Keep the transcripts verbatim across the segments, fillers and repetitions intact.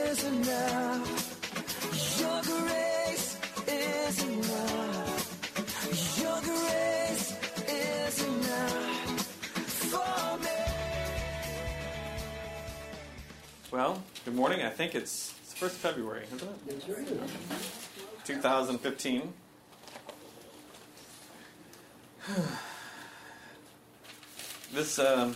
is enough. Your grace is enough. Your grace is enough for me. Well, good morning. I think it's, it's the first of February, isn't it? That's right. twenty fifteen. This um,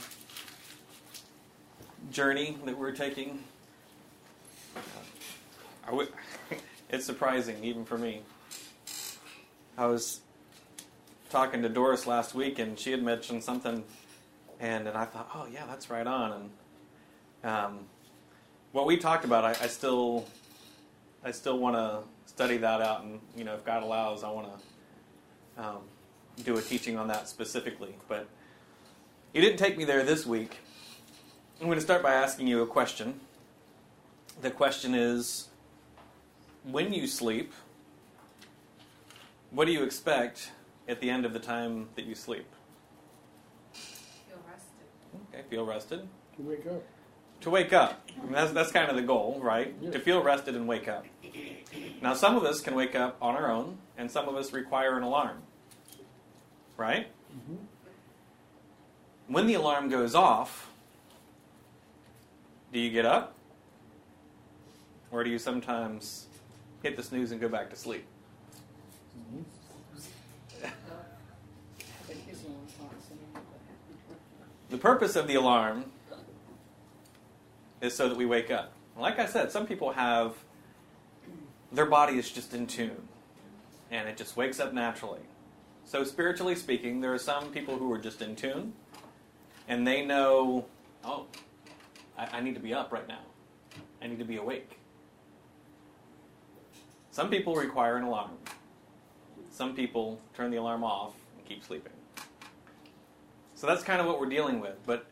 journey that we're taking, uh, I w- it's surprising even for me. I was talking to Doris last week, and she had mentioned something, and, and I thought, oh yeah, that's right on. And um, what we talked about, I, I still, I still want to study that out, and you know, if God allows, I want to um, do a teaching on that specifically. But He didn't take me there this week. I'm going to start by asking you a question. The question is, when you sleep, what do you expect at the end of the time that you sleep? Feel rested. Okay, feel rested. To wake up. To wake up. I mean, that's, that's kind of the goal, right? Yeah. To feel rested and wake up. Now, some of us can wake up on our own, and some of us require an alarm. Right? Mm-hmm. When the alarm goes off, do you get up? Or do you sometimes hit the snooze and go back to sleep? The purpose of the alarm is so that we wake up. Like I said, some people have, their body is just in tune, and it just wakes up naturally. So spiritually speaking, there are some people who are just in tune, and they know, oh, I, I need to be up right now. I need to be awake. Some people require an alarm. Some people turn the alarm off and keep sleeping. So that's kind of what we're dealing with. But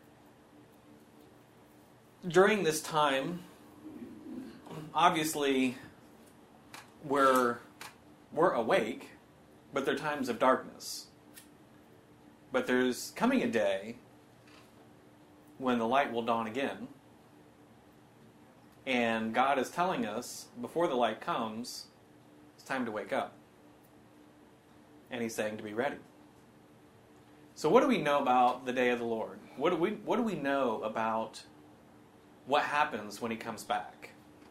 during this time, obviously, we're, we're awake, but there are times of darkness. But there's coming a day when the light will dawn again. And God is telling us, before the light comes, it's time to wake up. And He's saying to be ready. So what do we know about the day of the Lord? What do we, what do we know about what happens when He comes back?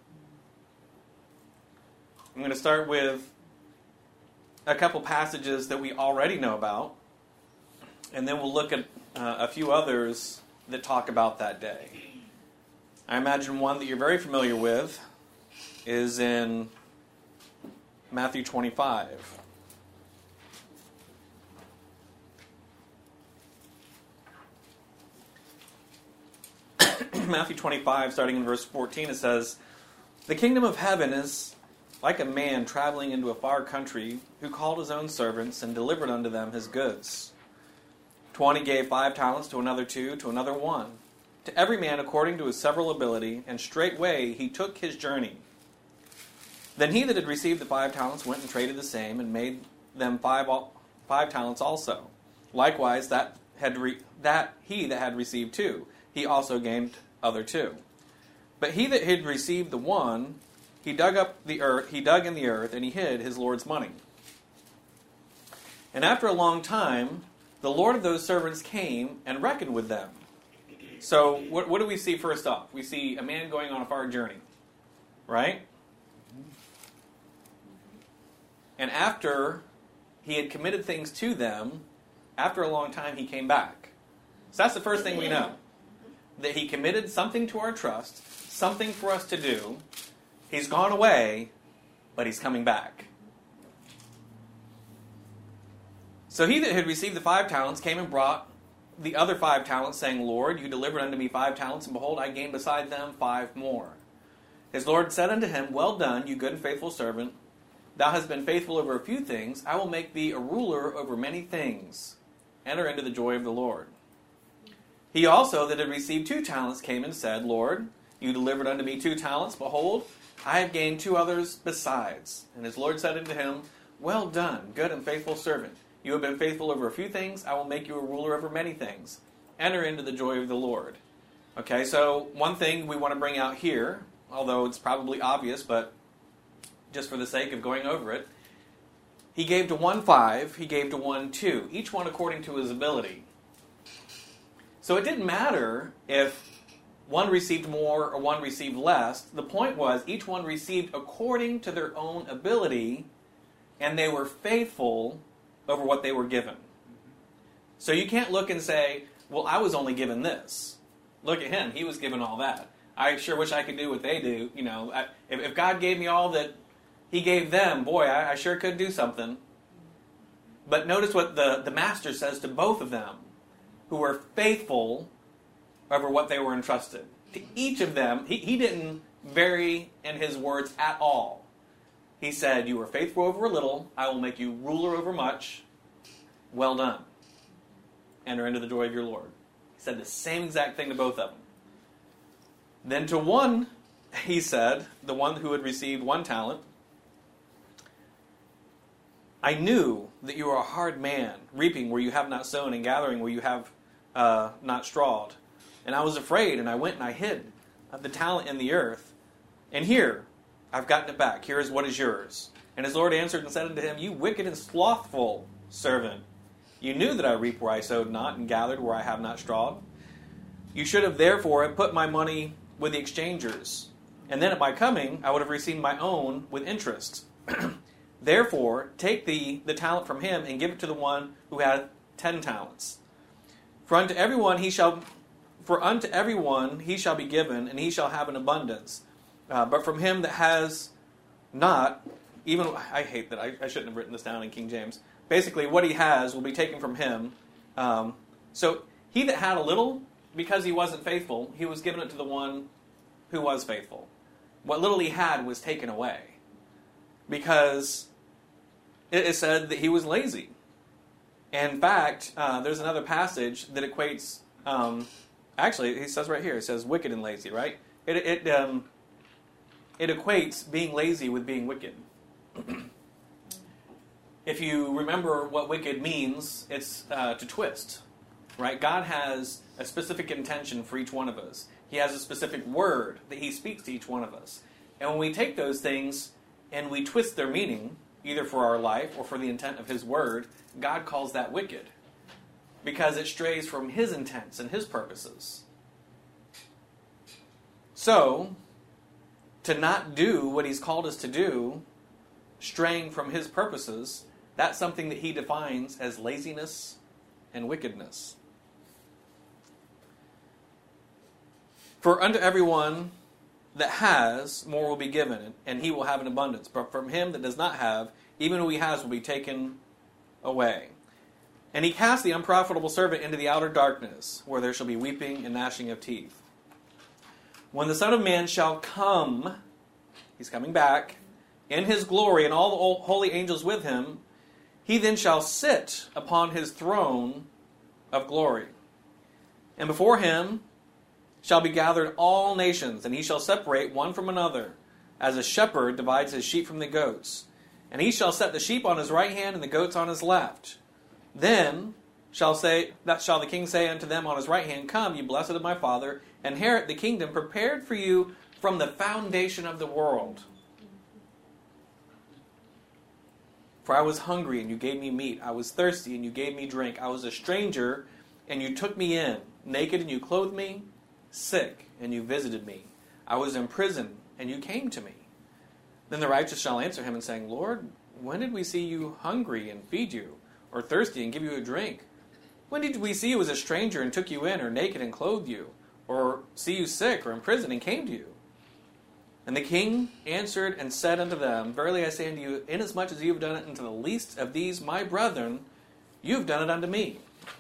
I'm going to start with a couple passages that we already know about, and then we'll look at uh, a few others that talk about that day. I imagine one that you're very familiar with is in Matthew twenty-five. Matthew twenty-five, starting in verse fourteen, it says, "The kingdom of heaven is like a man traveling into a far country, who called his own servants and delivered unto them his goods. Twenty gave five talents, to another two, to another one, to every man according to his several ability, and straightway he took his journey. Then he that had received the five talents went and traded the same, and made them five five talents also. Likewise, that had re, that he that had received two, he also gained other two. But he that had received the one, he dug up the earth, he dug in the earth, and he hid his Lord's money. And after a long time, the Lord of those servants came and reckoned with them." So, what, what do we see first off? We see a man going on a far journey, right? And after he had committed things to them, after a long time he came back. So that's the first thing we know. That he committed something to our trust, something for us to do. He's gone away, but he's coming back. So he that had received the five talents came and brought the other five talents, saying, "Lord, you delivered unto me five talents, and behold, I gained beside them five more." His Lord said unto him, "Well done, you good and faithful servant. Thou hast been faithful over a few things. I will make thee a ruler over many things. Enter into the joy of the Lord." He also that had received two talents came and said, "Lord, you delivered unto me two talents. Behold, I have gained two others besides." And his Lord said unto him, "Well done, good and faithful servant. You have been faithful over a few things. I will make you a ruler over many things. Enter into the joy of the Lord." Okay, so one thing we want to bring out here although it's probably obvious, but just for the sake of going over it, he gave to one five, he gave to one two, each one according to his ability. So it didn't matter if one received more or one received less. The point was each one received according to their own ability, and they were faithful over what they were given. So you can't look and say, well, I was only given this. Look at him. He was given all that. I sure wish I could do what they do. You know, I, if, if God gave me all that he gave them, boy, I, I sure could do something. But notice what the, the master says to both of them, who were faithful over what they were entrusted. To each of them, he, he didn't vary in his words at all. He said, you were faithful over a little, I will make you ruler over much. Well done. Enter into the joy of your Lord. He said the same exact thing to both of them. Then to one, he said, the one who had received one talent, I knew that you are a hard man, reaping where you have not sown and gathering where you have uh, not strawed. And I was afraid, and I went and I hid the talent in the earth. And here, I've gotten it back. Here is what is yours. And his Lord answered and said unto him, you wicked and slothful servant, you knew that I reap where I sowed not, and gathered where I have not strawed. You should have therefore put my money with the exchangers, and then at my coming I would have received my own with interest. Therefore, take the, the talent from him, and give it to the one who had ten talents. For unto everyone he shall, for unto everyone he shall be given, and he shall have an abundance. Uh, but from him that has not, even I hate that I, I shouldn't have written this down in King James. Basically, what he has will be taken from him. Um, so he that had a little, because he wasn't faithful, he was given it to the one who was faithful. What little he had was taken away, because it is said that he was lazy. In fact, uh, there's another passage that equates. Um, actually, he says right here, it says wicked and lazy, right? It it um, it equates being lazy with being wicked. If you remember what wicked means, it's uh, to twist, right? God has a specific intention for each one of us. He has a specific word that he speaks to each one of us. And when we take those things and we twist their meaning, either for our life or for the intent of his word, God calls that wicked, because it strays from his intents and his purposes. So, to not do what he's called us to do, straying from his purposes, that's something that he defines as laziness and wickedness. For unto everyone that has, more will be given, and he will have an abundance. But from him that does not have, even who he has will be taken away. And he cast the unprofitable servant into the outer darkness, where there shall be weeping and gnashing of teeth. When the Son of Man shall come, he's coming back, in his glory, and all the holy angels with him, he then shall sit upon his throne of glory. And before him shall be gathered all nations, and he shall separate one from another, as a shepherd divides his sheep from the goats. And he shall set the sheep on his right hand, and the goats on his left. Then shall say that shall the king say unto them on his right hand, Come, ye blessed of my Father, inherit the kingdom prepared for you from the foundation of the world. For I was hungry, and you gave me meat. I was thirsty, and you gave me drink. I was a stranger, and you took me in. Naked, and you clothed me. Sick, and you visited me. I was in prison, and you came to me. Then the righteous shall answer him, and saying, Lord, when did we see you hungry, and feed you, or thirsty, and give you a drink? When did we see you as a stranger, and took you in, or naked, and clothed you? Or see you sick, or in prison, and came to you? And the king answered and said unto them, Verily I say unto you, inasmuch as you have done it unto the least of these my brethren, you have done it unto me.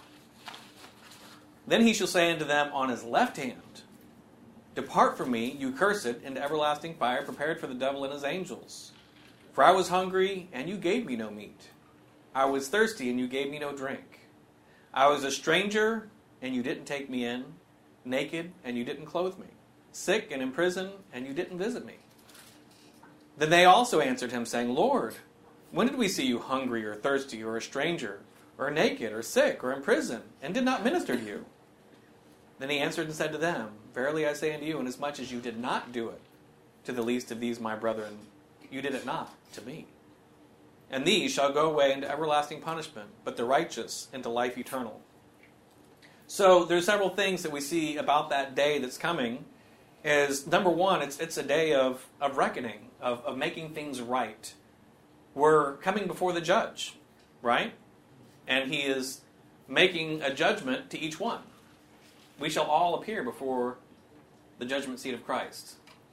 Then he shall say unto them on his left hand, Depart from me, you cursed, into everlasting fire, prepared for the devil and his angels. For I was hungry, and you gave me no meat. I was thirsty, and you gave me no drink. I was a stranger, and you didn't take me in. Naked, and you didn't clothe me. Sick and in prison, and you didn't visit me. Then they also answered him, saying, Lord, when did we see you hungry, or thirsty, or a stranger, or naked, or sick, or in prison, and did not minister to you? Then he answered and said to them, Verily I say unto you, inasmuch as you did not do it to the least of these my brethren, you did it not to me. And these shall go away into everlasting punishment, but the righteous into life eternal. So there's several things that we see about that day that's coming. Is number one, it's it's a day of, of reckoning, of, of making things right. We're coming before the judge, right? And he is making a judgment to each one. We shall all appear before the judgment seat of Christ.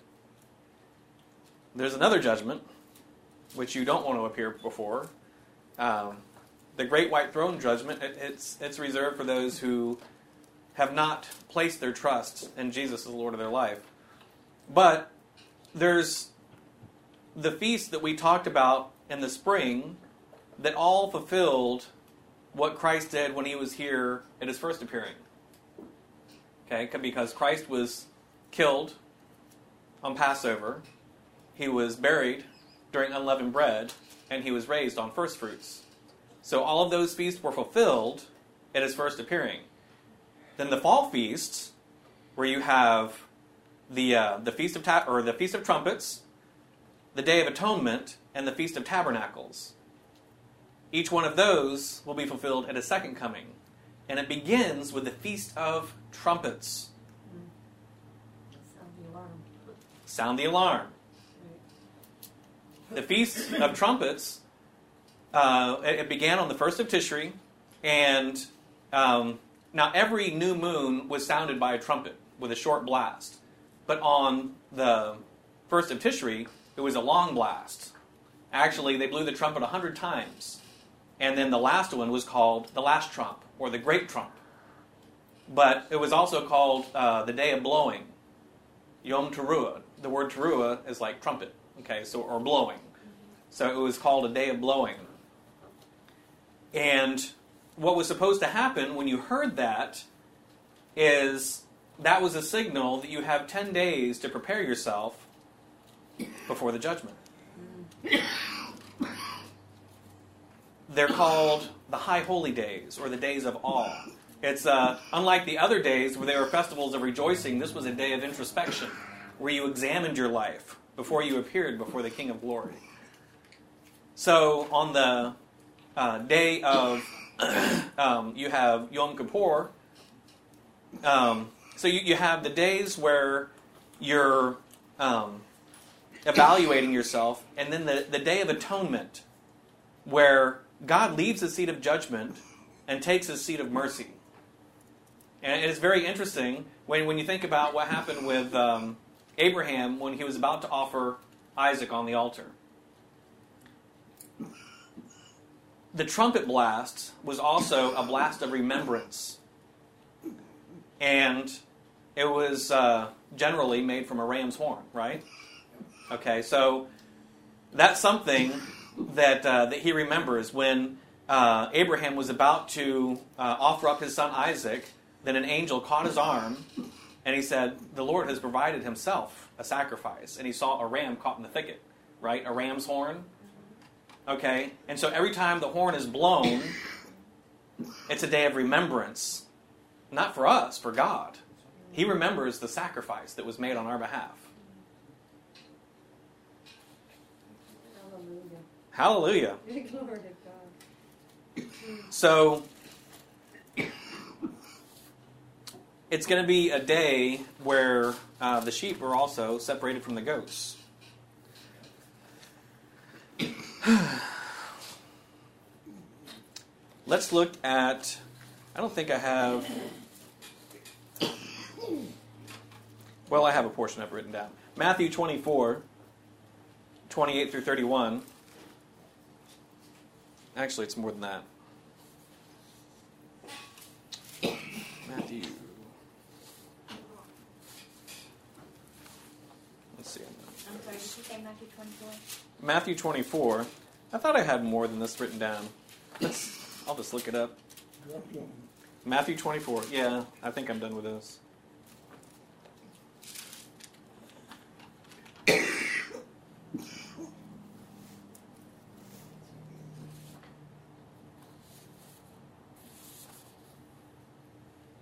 There's another judgment, which you don't want to appear before. Um, the Great White Throne Judgment, it, it's it's reserved for those who have not placed their trust in Jesus as the Lord of their life. But there's the feast that we talked about in the spring that all fulfilled what Christ did when he was here at his first appearing. Okay, because Christ was killed on Passover, he was buried during unleavened bread, and he was raised on first fruits. So all of those feasts were fulfilled at his first appearing. Then the fall feasts, where you have the uh, the feast of ta- or the feast of trumpets, the Day of Atonement, and the Feast of Tabernacles. Each one of those will be fulfilled at his second coming, and it begins with the Feast of Trumpets. Sound the alarm. Sound the alarm. The Feast of Trumpets, uh, it, it began on the first of Tishri, and um, now every new moon was sounded by a trumpet with a short blast. But on the first of Tishri, it was a long blast. Actually, they blew the trumpet a hundred times. And then the last one was called the last trump, or the great trump. But it was also called uh, the day of blowing, Yom Teruah. The word Teruah is like trumpet, okay, so or blowing. So it was called a day of blowing. And what was supposed to happen when you heard that is that was a signal that you have ten days to prepare yourself before the judgment. They're called the High Holy Days, or the Days of Awe. It's uh, unlike the other days where they were festivals of rejoicing. This was a day of introspection, where you examined your life before you appeared before the King of Glory. So on the uh, day of, um, you have Yom Kippur. Um, so you, you have the days where you're um, evaluating yourself, and then the, the Day of Atonement, where God leaves his seat of judgment and takes his seat of mercy. And it's very interesting when, when you think about what happened with um, Abraham when he was about to offer Isaac on the altar. The trumpet blast was also a blast of remembrance. And it was uh, generally made from a ram's horn, right? Okay, so that's something that uh, that he remembers when uh, Abraham was about to uh, offer up his son Isaac. Then an angel caught his arm, and he said, "The Lord has provided himself a sacrifice." And he saw a ram caught in the thicket, right? A ram's horn. Okay, and so every time the horn is blown, it's a day of remembrance, not for us, for God. He remembers the sacrifice that was made on our behalf. Hallelujah. Hallelujah. Glory to God. So, it's going to be a day where uh, the sheep are also separated from the goats. Let's look at, I don't think I have, well, I have a portion of it written down. Matthew twenty-four, twenty-eight through thirty-one. Actually, it's more than that. Matthew. Let's see. I'm sorry, did you say Matthew twenty-four? Matthew twenty-four. I thought I had more than this written down. Let's, I'll just look it up. Matthew twenty-four. Yeah, I think I'm done with this.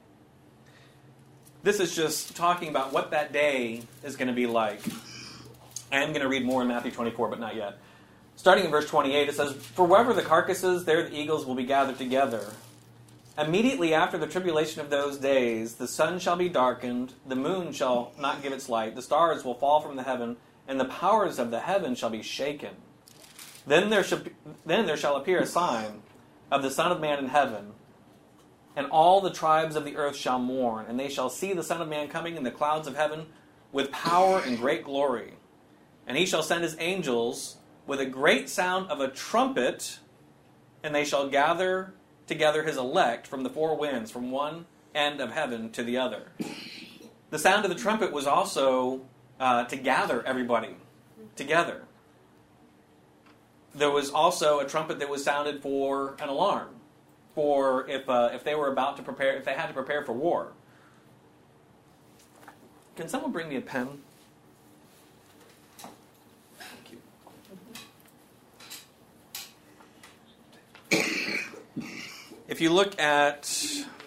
This is just talking about what that day is going to be like. I am going to read more in Matthew twenty-four, but not yet. Starting in verse twenty-eight, it says, "For wherever the carcass is, there the eagles will be gathered together. Immediately after the tribulation of those days, the sun shall be darkened, the moon shall not give its light, the stars will fall from the heaven, and the powers of the heaven shall be shaken. Then there shall, then there shall appear a sign of the Son of Man in heaven, and all the tribes of the earth shall mourn, and they shall see the Son of Man coming in the clouds of heaven with power and great glory. And he shall send his angels with a great sound of a trumpet, and they shall gather together his elect from the four winds, from one end of heaven to the other." The sound of the trumpet was also uh, to gather everybody together. There was also a trumpet that was sounded for an alarm, for if uh, if they were about to prepare, if they had to prepare for war. Can someone bring me a pen? Thank you. If you look at,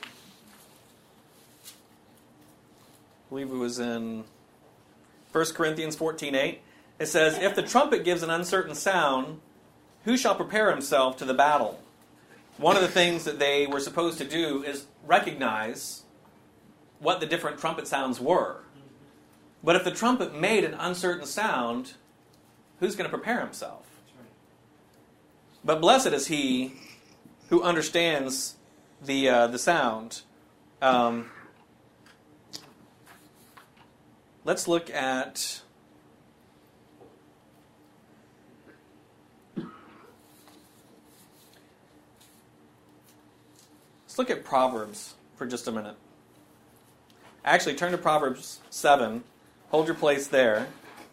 I believe it was in First Corinthians fourteen eight, it says, "If the trumpet gives an uncertain sound, who shall prepare himself to the battle?" One of the things that they were supposed to do is recognize what the different trumpet sounds were. But if the trumpet made an uncertain sound, who's going to prepare himself? But blessed is he who understands the uh, the sound. Um, let's look at let's look at Proverbs for just a minute. Actually, turn to Proverbs seven. Hold your place there.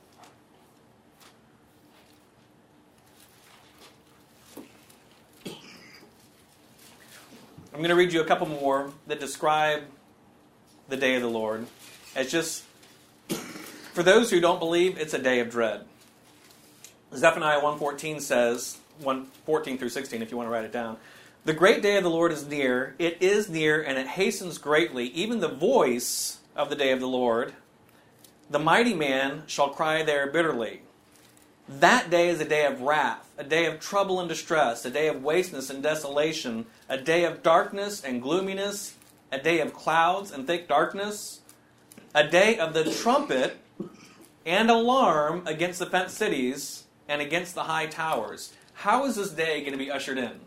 I'm going to read you a couple more that describe the day of the Lord. It's just, for those who don't believe, it's a day of dread. Zephaniah one fourteen says, one fourteen through sixteen, if you want to write it down, "The great day of the Lord is near. It is near, and it hastens greatly. Even the voice of the day of the Lord. The mighty man shall cry there bitterly. That day is a day of wrath, a day of trouble and distress, a day of wasteness and desolation, a day of darkness and gloominess, a day of clouds and thick darkness, a day of the trumpet and alarm against the fenced cities and against the high towers." How is this day going to be ushered in?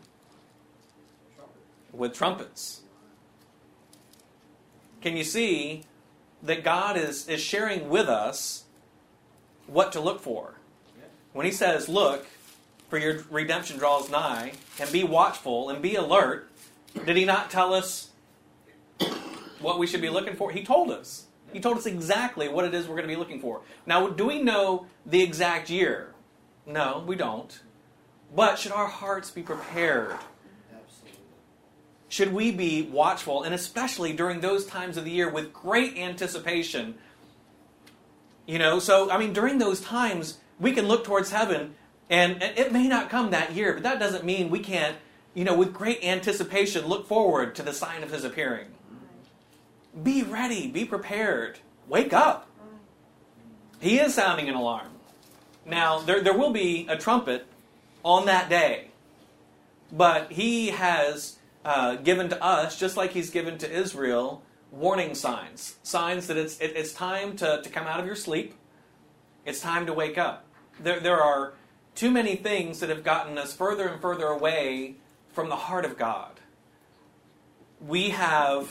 With trumpets. Can you see that God is, is sharing with us what to look for? When he says, "Look, for your redemption draws nigh, and be watchful, and be alert," did he not tell us what we should be looking for? He told us. He told us exactly what it is we're going to be looking for. Now, do we know the exact year? No, we don't. But should our hearts be prepared? Absolutely. Should we be watchful, and especially during those times of the year with great anticipation? You know, so, I mean, during those times, we can look towards heaven, and it may not come that year, but that doesn't mean we can't, you know, with great anticipation, look forward to the sign of his appearing. Be ready, be prepared, wake up. He is sounding an alarm. Now, there, there will be a trumpet on that day, but he has uh, given to us, just like he's given to Israel, warning signs. Signs that it's, it, it's time to, to come out of your sleep. It's time to wake up. There, there are too many things that have gotten us further and further away from the heart of God. We have,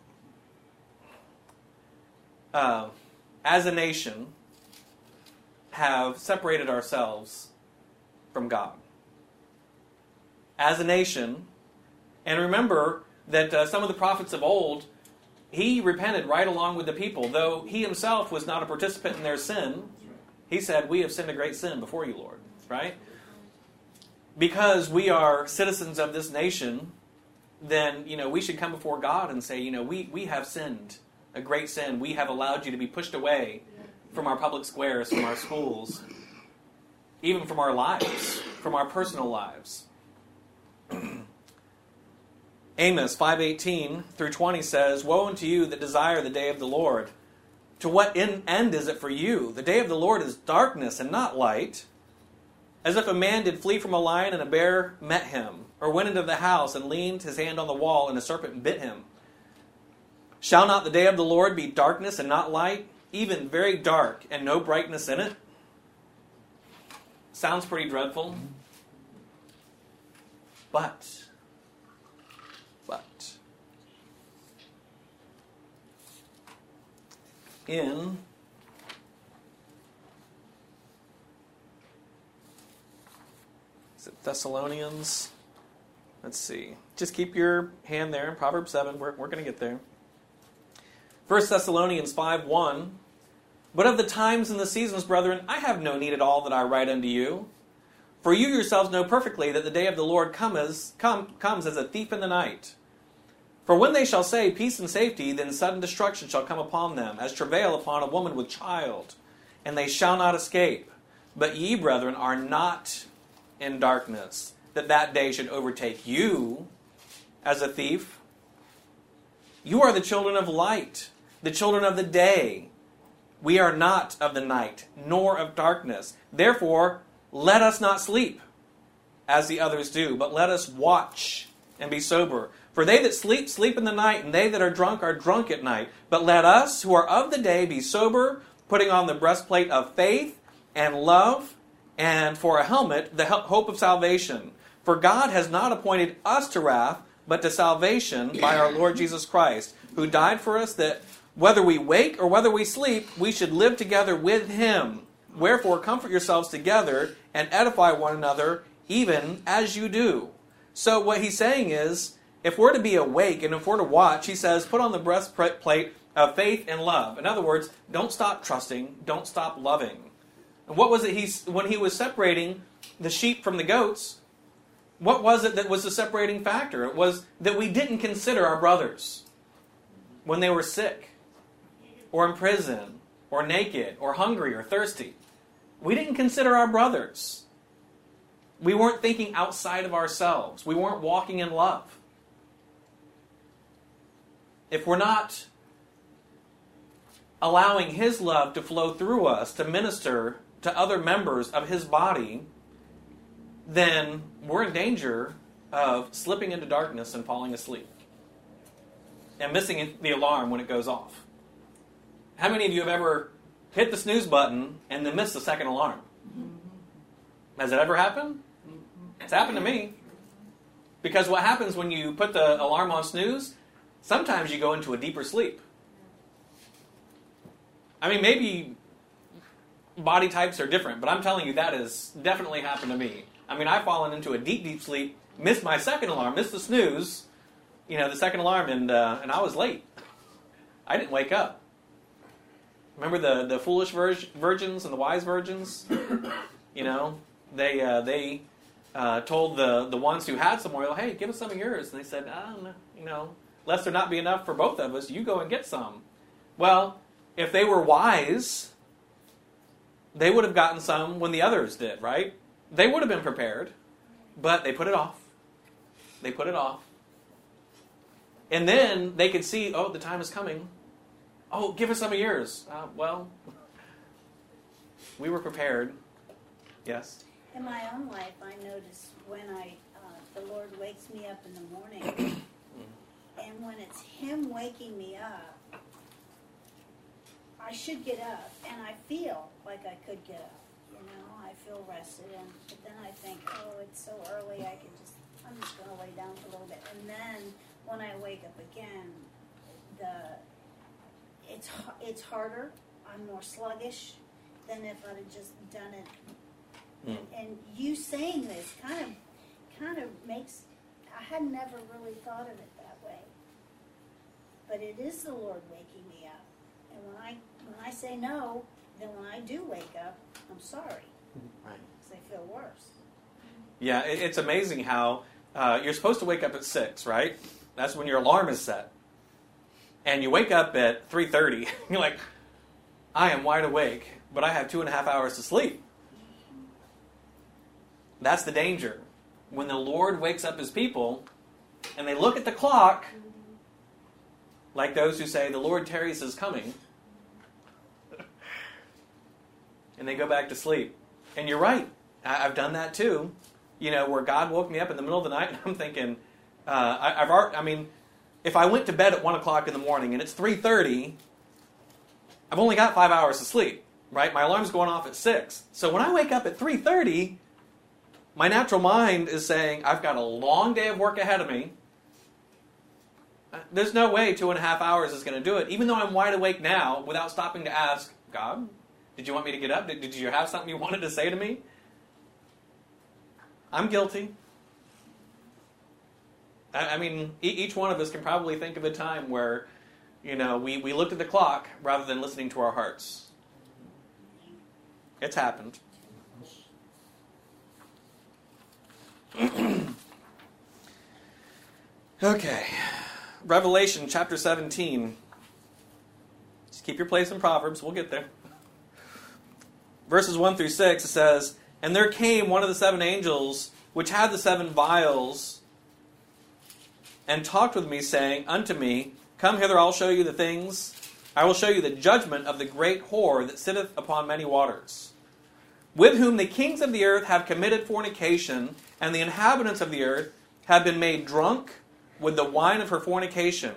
uh, as a nation, have separated ourselves from God. As a nation, and remember that uh, some of the prophets of old, he repented right along with the people, though he himself was not a participant in their sin. He said, "We have sinned a great sin before you, Lord." Right? Because we are citizens of this nation, then, you know, we should come before God and say, you know, we, we have sinned a great sin. We have allowed you to be pushed away from our public squares, from our schools, even from our lives, from our personal lives. Amos five eighteen through twenty says, "Woe unto you that desire the day of the Lord, To what end is it for you? The day of the Lord is darkness and not light. As if a man did flee from a lion and a bear met him, or went into the house and leaned his hand on the wall and a serpent bit him. Shall not the day of the Lord be darkness and not light, even very dark and no brightness in it? Sounds pretty dreadful. But, but, in is it Thessalonians? Let's see. Just keep your hand there in Proverbs seven. We're, we're going to get there. First Thessalonians five one. But of the times and the seasons, brethren, I have no need at all that I write unto you. For you yourselves know perfectly that the day of the Lord come as, come, comes as a thief in the night. For when they shall say peace and safety, then sudden destruction shall come upon them, as travail upon a woman with child, and they shall not escape. But ye, brethren, are not in darkness, that that day should overtake you as a thief. You are the children of light, the children of the day. We are not of the night, nor of darkness. Therefore, let us not sleep, as the others do, but let us watch and be sober. For they that sleep, sleep in the night, and they that are drunk are drunk at night. But let us, who are of the day, be sober, putting on the breastplate of faith and love, and for a helmet, the hope of salvation. For God has not appointed us to wrath, but to salvation by our Lord Jesus Christ, who died for us, that whether we wake or whether we sleep, we should live together with him. Wherefore, comfort yourselves together and edify one another, even as you do. So what he's saying is, if we're to be awake and if we're to watch, he says, put on the breastplate of faith and love. In other words, don't stop trusting, don't stop loving. And what was it he, when he was separating the sheep from the goats, what was it that was the separating factor? It was that we didn't consider our brothers when they were sick, or in prison, or naked, or hungry, or thirsty. We didn't consider our brothers. We weren't thinking outside of ourselves. We weren't walking in love. If we're not allowing his love to flow through us to minister to other members of his body, then we're in danger of slipping into darkness and falling asleep and missing the alarm when it goes off. How many of you have ever hit the snooze button and then missed the second alarm? Has it ever happened? It's happened to me. Because what happens when you put the alarm on snooze, sometimes you go into a deeper sleep. I mean, maybe body types are different, but I'm telling you that has definitely happened to me. I mean, I've fallen into a deep, deep sleep, missed my second alarm, missed the snooze, you know, the second alarm, and uh, and I was late. I didn't wake up. Remember the, the foolish vir- virgins and the wise virgins? You know, they uh, they uh, told the, the ones who had some oil, hey, give us some of yours. And they said, I don't know, you know, lest there not be enough for both of us, you go and get some. Well, if they were wise, they would have gotten some when the others did, right? They would have been prepared, but they put it off. They put it off. And then they could see, oh, the time is coming. Oh, give us some of yours. Uh, well, we were prepared. Yes? In my own life, I notice when I, uh, the Lord wakes me up in the morning, and when it's him waking me up, I should get up, and I feel like I could get up. You know, I feel rested, and but then I think, oh, it's so early, I can just, I'm just going to lay down for a little bit. And then when I wake up again, the it's it's harder. I'm more sluggish than if I'd have just done it. Mm. And, and you saying this kind of kind of makes, I had never really thought of it that way. But it is the Lord waking me up. And when I when I say no, then when I do wake up, I'm sorry. Right. Because I feel worse. Yeah, it, it's amazing how uh, you're supposed to wake up at six, right? That's when your alarm is set. And you wake up at three thirty. You're like, I am wide awake, but I have two and a half hours to sleep. That's the danger. When the Lord wakes up his people, and they look at the clock, like those who say, the Lord tarries his coming, and they go back to sleep. And you're right. I, I've done that too. You know, where God woke me up in the middle of the night, and I'm thinking, uh, I, I've already, I mean, if I went to bed at one o'clock in the morning and it's three thirty, I've only got five hours of sleep, right? My alarm's going off at six. So when I wake up at three thirty, my natural mind is saying, I've got a long day of work ahead of me. There's no way two and a half hours is going to do it, even though I'm wide awake now, without stopping to ask, God, did you want me to get up? Did, did you have something you wanted to say to me? I'm guilty. I, I mean, e- each one of us can probably think of a time where, you know, we, we looked at the clock rather than listening to our hearts. It's happened. Okay. Revelation chapter seventeen. Just keep your place in Proverbs. We'll get there. Verses one through six, it says, And there came one of the seven angels, which had the seven vials, and talked with me, saying unto me, Come hither, I'll show you the things. I will show you the judgment of the great whore that sitteth upon many waters, with whom the kings of the earth have committed fornication, and the inhabitants of the earth have been made drunk with the wine of her fornication.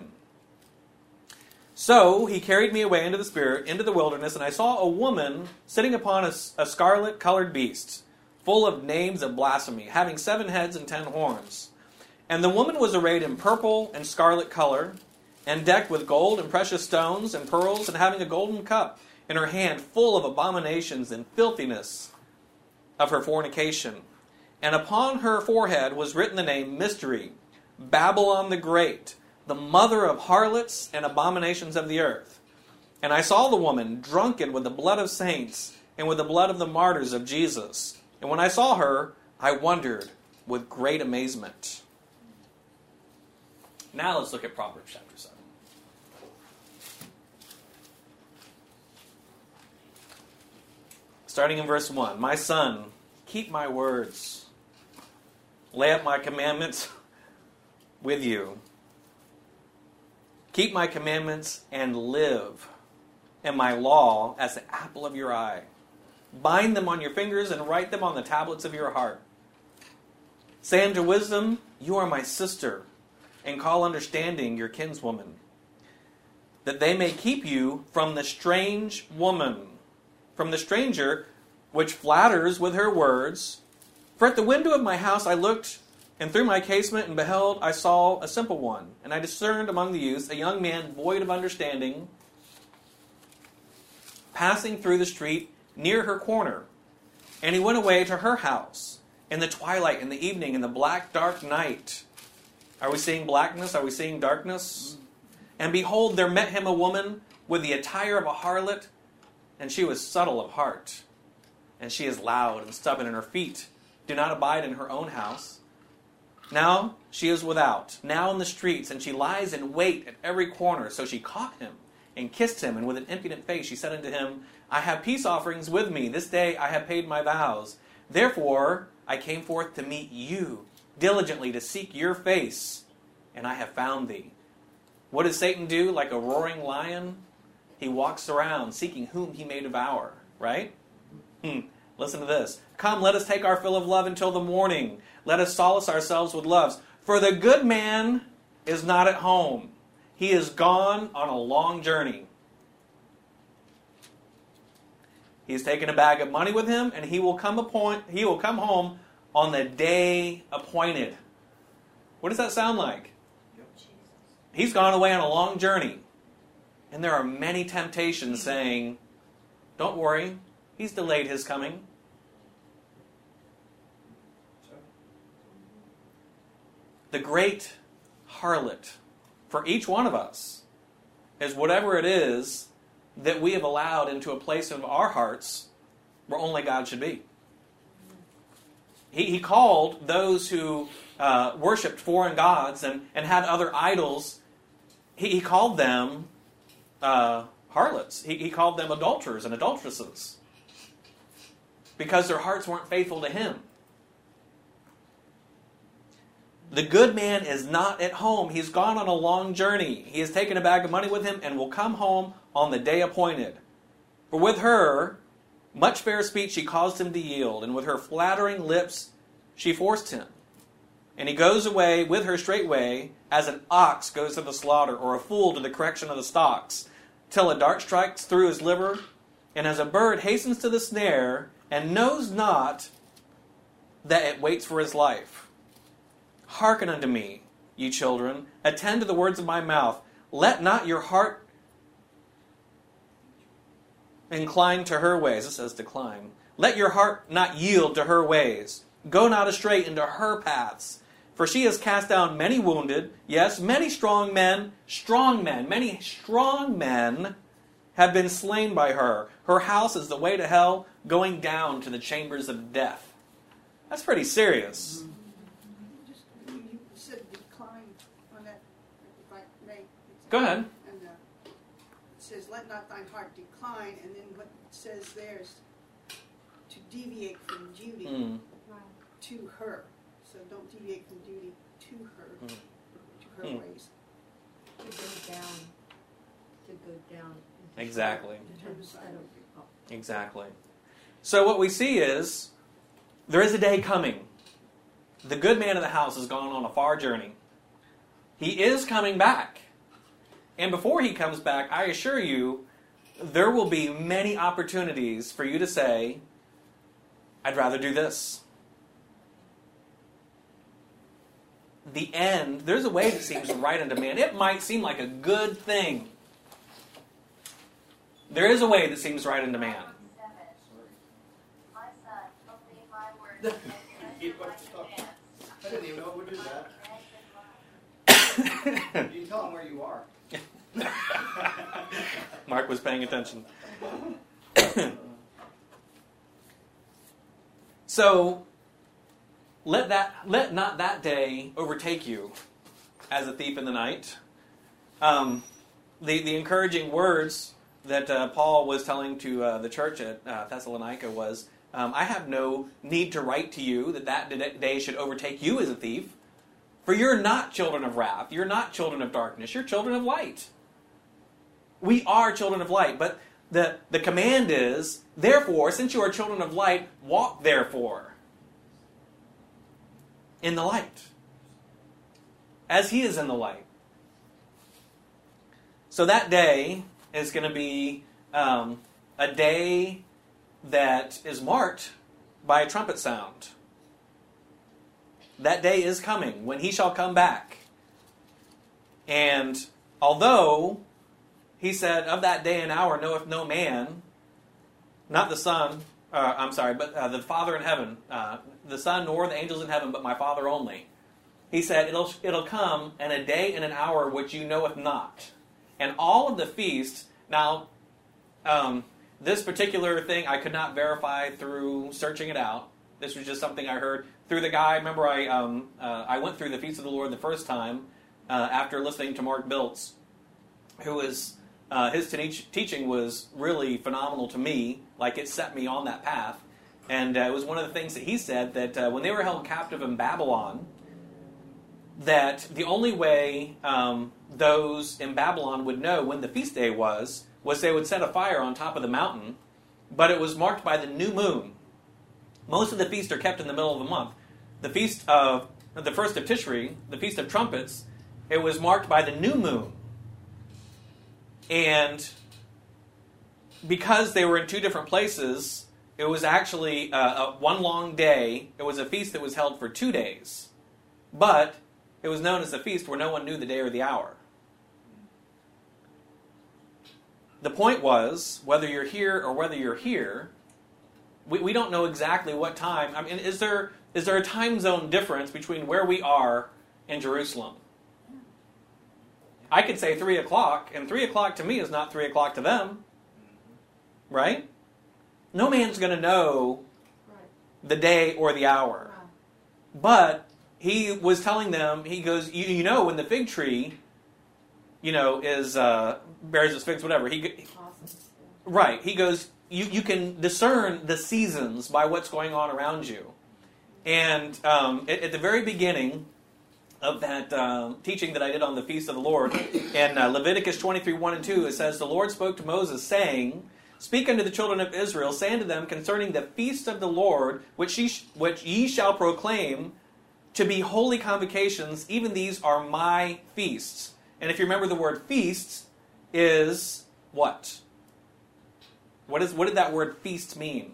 So he carried me away into the spirit, into the wilderness, and I saw a woman sitting upon a, a scarlet-colored beast, full of names of blasphemy, having seven heads and ten horns. And the woman was arrayed in purple and scarlet color, and decked with gold and precious stones and pearls, and having a golden cup in her hand full of abominations and filthiness of her fornication. And upon her forehead was written the name Mystery, Babylon the Great, the mother of harlots and abominations of the earth. And I saw the woman drunken with the blood of saints and with the blood of the martyrs of Jesus. And when I saw her, I wondered with great amazement. Now let's look at Proverbs chapter seven. Starting in verse one. My son, keep my words. Lay up my commandments with you. Keep my commandments and live, and my law as the apple of your eye. Bind them on your fingers and write them on the tablets of your heart. Say unto wisdom, you are my sister, and call understanding your kinswoman, that they may keep you from the strange woman, from the stranger which flatters with her words. For at the window of my house I looked, and through my casement, and beheld, I saw a simple one. And I discerned among the youths a young man void of understanding, passing through the street near her corner. And he went away to her house in the twilight, in the evening, in the black, dark night. Are we seeing blackness? Are we seeing darkness? And behold, there met him a woman with the attire of a harlot, and she was subtle of heart. And she is loud and stubborn, and her feet do not abide in her own house. Now she is without, now in the streets, and she lies in wait at every corner. So she caught him and kissed him, and with an impudent face she said unto him, I have peace offerings with me. This day I have paid my vows. Therefore I came forth to meet you, diligently to seek your face, and I have found thee. What does Satan do? Like a roaring lion, he walks around seeking whom he may devour, right? Hmm. Listen to this. Come, let us take our fill of love until the morning. Let us solace ourselves with loves. For the good man is not at home. He is gone on a long journey. He has taken a bag of money with him, and he will come appoint, he will come home on the day appointed. What does that sound like? He's gone away on a long journey. And there are many temptations saying, don't worry, he's delayed his coming. The great harlot for each one of us is whatever it is that we have allowed into a place of our hearts where only God should be. He, he called those who uh, worshipped foreign gods and, and had other idols, he, he called them uh, harlots. He, he called them adulterers and adulteresses because their hearts weren't faithful to him. The good man is not at home. He's gone on a long journey. He has taken a bag of money with him and will come home on the day appointed. For with her Much fair speech she caused him to yield, and with her flattering lips she forced him. And he goes away with her straightway, as an ox goes to the slaughter, or a fool to the correction of the stocks, till a dart strikes through his liver, and as a bird hastens to the snare, and knows not that it waits for his life. Hearken unto me, ye children, attend to the words of my mouth. Let not your heart incline to her ways. It says decline. Let your heart not yield to her ways. Go not astray into her paths. For she has cast down many wounded, yes, many strong men, strong men, many strong men have been slain by her. Her house is the way to hell, going down to the chambers of death. That's pretty serious. Just, you said decline on that, if I may. Go ahead. And uh, it says, let not thine heart decline, and then what it says there is to deviate from duty Mm. to her. So don't deviate from duty to her, Mm. to her Mm. ways. To go down, to go down. Exactly. Instead of up. Exactly. So what we see is, there is a day coming. The good man of the house has gone on a far journey. He is coming back. And before he comes back, I assure you, there will be many opportunities for you to say, I'd rather do this. The end, there's a way that seems right unto man. It might seem like a good thing. There is a way that seems right unto man. My son, obey my word. I didn't even know it would do that. You tell them where you are. Mark was paying attention. So, let that let not that day overtake you as a thief in the night. Um, the the encouraging words that uh, Paul was telling to uh, the church at uh, Thessalonica was, um, I have no need to write to you that that day should overtake you as a thief, for you're not children of wrath. You're not children of darkness. You're children of light. We are children of light, but the, the command is, therefore, since you are children of light, walk therefore in the light, as he is in the light. So that day is going to be um, a day that is marked by a trumpet sound. That day is coming, when he shall come back. And although he said, of that day and hour knoweth no man, not the Son, uh, I'm sorry, but uh, the Father in heaven, uh, the Son nor the angels in heaven, but my Father only. He said, it'll, it'll come in a day and an hour which you knoweth not. And all of the feasts, now, um, this particular thing I could not verify through searching it out. This was just something I heard through the guy. Remember, I um, uh, I went through the Feast of the Lord the first time uh, after listening to Mark Biltz, who was, uh, his te- teaching was really phenomenal to me. Like, it set me on that path. And uh, it was one of the things that he said, that uh, when they were held captive in Babylon, that the only way um, those in Babylon would know when the feast day was, was they would set a fire on top of the mountain, but it was marked by the new moon. Most of the feasts are kept in the middle of the month. The feast of, the first of Tishri, the Feast of Trumpets, it was marked by the new moon. And because they were in two different places, it was actually uh, a one long day. It was a feast that was held for two days. But it was known as a feast where no one knew the day or the hour. The point was, whether you're here or whether you're here, we, we don't know exactly what time. I mean, is there is there a time zone difference between where we are and Jerusalem? I could say three o'clock, and three o'clock to me is not three o'clock to them. Right? No man's going to know Right. the day or the hour. Right. But he was telling them, he goes, you, you know, when the fig tree, you know, is uh, bears its figs, whatever. He Awesome. right. He goes, you you can discern the seasons by what's going on around you. And um, at, at the very beginning of that um, teaching that I did on the Feast of the Lord, in uh, Leviticus twenty-three, one and two, it says, the Lord spoke to Moses, saying, Speak unto the children of Israel, say unto them concerning the feast of the Lord, which ye, which ye shall proclaim to be holy convocations, even these are my feasts. And if you remember, the word feasts is what? What is what did that word feast mean?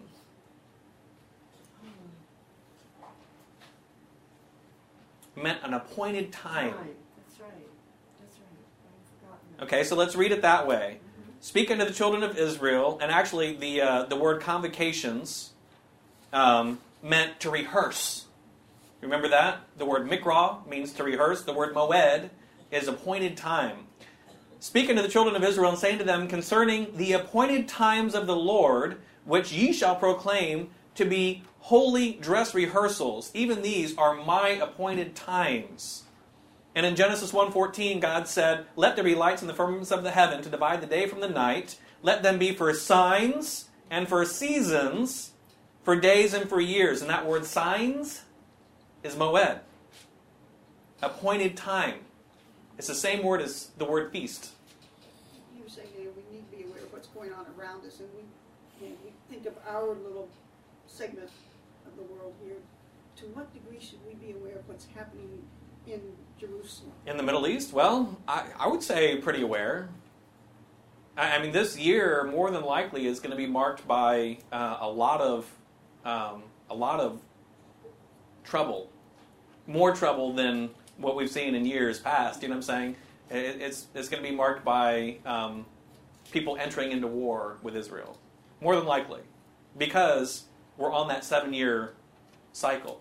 It meant an appointed time. Right, that's right. That's right. I've forgotten that. Okay, so let's read it that way. Speak unto the children of Israel, and actually the uh, the word convocations um, meant to rehearse. Remember that? The word mikra means to rehearse. The word moed is appointed time. Speak unto the children of Israel, and say unto them concerning the appointed times of the Lord, which ye shall proclaim to be holy dress rehearsals. Even these are my appointed times. And in Genesis one fourteen, God said, let there be lights in the firmaments of the heaven to divide the day from the night. Let them be for signs and for seasons, for days and for years. And that word signs is moed. Appointed time. It's the same word as the word feast. You were saying, you know, we need to be aware of what's going on around us, and we, you know, we think of our little segment of the world here. To what degree should we be aware of what's happening in Jerusalem? In the Middle East? Well, I, I would say pretty aware. I, I mean, this year, more than likely, is going to be marked by uh, a lot of um, a lot of trouble. More trouble than what we've seen in years past. You know what I'm saying? It, it's it's going to be marked by um, people entering into war with Israel. More than likely. Because we're on that seven-year cycle.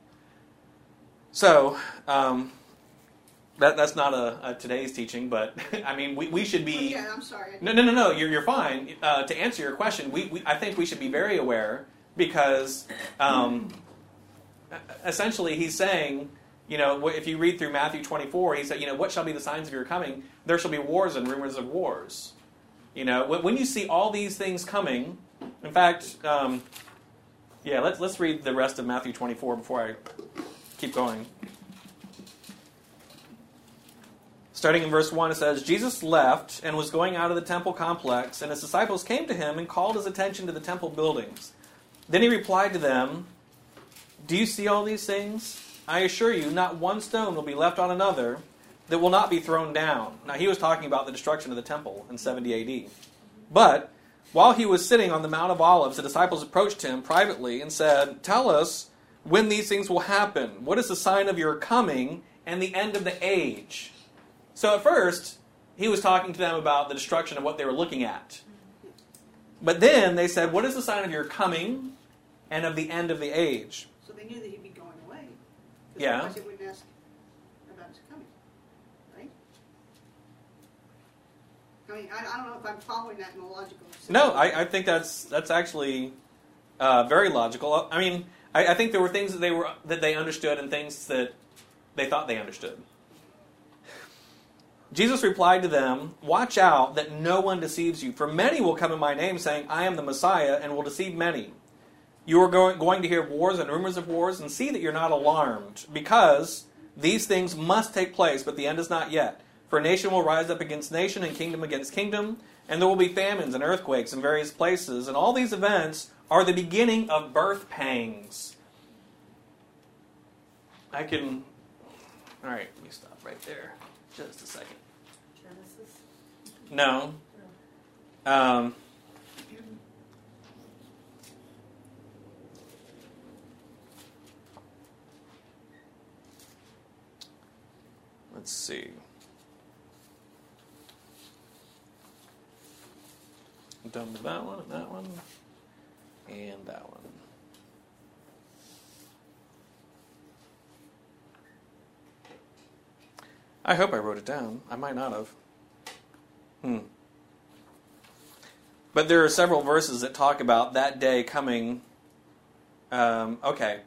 So, um, that that's not a, a today's teaching, but I mean, we, we should be... Oh, yeah, I'm sorry. No, no, no, no, you're, you're fine. Uh, to answer your question, we, we I think we should be very aware because um, essentially he's saying, you know, if you read through Matthew twenty-four, he said, you know, what shall be the signs of your coming? There shall be wars and rumors of wars. You know, when you see all these things coming, in fact, um, yeah, let's let's read the rest of Matthew twenty-four before I keep going. Starting in verse one, it says, Jesus left and was going out of the temple complex, and his disciples came to him and called his attention to the temple buildings. Then he replied to them, do you see all these things? I assure you, not one stone will be left on another that will not be thrown down. Now, he was talking about the destruction of the temple in seventy A D. But while he was sitting on the Mount of Olives, the disciples approached him privately and said, tell us when these things will happen. What is the sign of your coming and the end of the age? So at first, he was talking to them about the destruction of what they were looking at. But then they said, what is the sign of your coming and of the end of the age? So they knew that he'd be going away. 'Cause Yeah. Otherwise they wouldn't ask about his coming. Right? I mean, I, I don't know if I'm following that in a logical sense. No, I, I think that's that's actually uh, very logical. I mean, I, I think there were things that they were that they understood and things that they thought they understood. Jesus replied to them, watch out that no one deceives you, for many will come in my name saying, I am the Messiah, and will deceive many. You are going, going to hear wars and rumors of wars, and see that you're not alarmed, because these things must take place, but the end is not yet. For nation will rise up against nation, and kingdom against kingdom, and there will be famines and earthquakes in various places, and all these events are the beginning of birth pangs. I can... All right, let me stop right there. Just a second. Genesis? No. Um... Let's see. I'm done with that one, and that one, and that one. I hope I wrote it down. I might not have. Hmm. But there are several verses that talk about that day coming. Um, okay.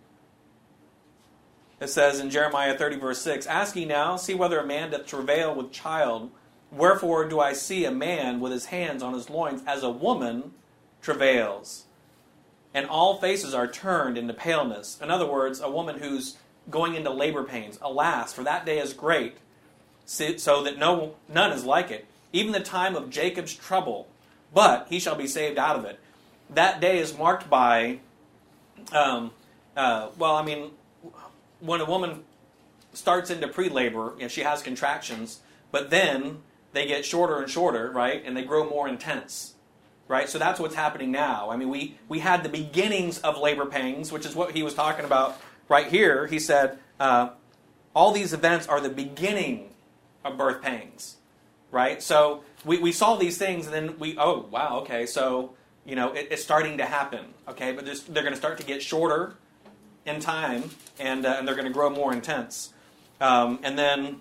It says in Jeremiah thirty, verse six, ask ye now, see whether a man doth travail with child. Wherefore do I see a man with his hands on his loins, as a woman travails. And all faces are turned into paleness. In other words, a woman who's going into labor pains. Alas, for that day is great, so that no none is like it. Even the time of Jacob's trouble, but he shall be saved out of it. That day is marked by, um, uh, well, I mean, when a woman starts into pre-labor, you know, she has contractions, but then they get shorter and shorter, right? And they grow more intense, right? So that's what's happening now. I mean, we, we had the beginnings of labor pains, which is what he was talking about right here. He said, uh, all these events are the beginning of birth pangs, right? So we, we saw these things, and then we, oh, wow, okay, so, you know, it, it's starting to happen, okay? But just, they're going to start to get shorter in time, and, uh, and they're going to grow more intense. Um, and then